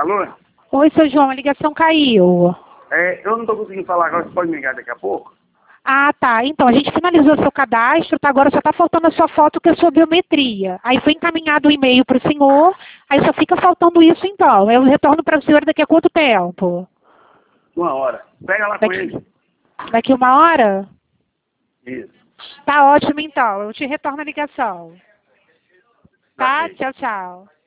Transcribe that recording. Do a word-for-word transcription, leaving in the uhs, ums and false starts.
Alô? Oi, seu João, a ligação caiu. É, eu não estou conseguindo falar agora, você pode me ligar daqui a pouco? Ah, tá. Então, a gente finalizou seu cadastro, tá? Agora só tá faltando a sua foto, que é a sua biometria. Aí foi encaminhado o e-mail para o senhor, aí só fica faltando isso, então. Eu retorno para o senhor daqui a quanto tempo? Uma hora. Pega lá com Daqui, ele. daqui uma hora? Isso. Tá ótimo, então. Eu te retorno a ligação. Tá? Ok. Tchau, tchau.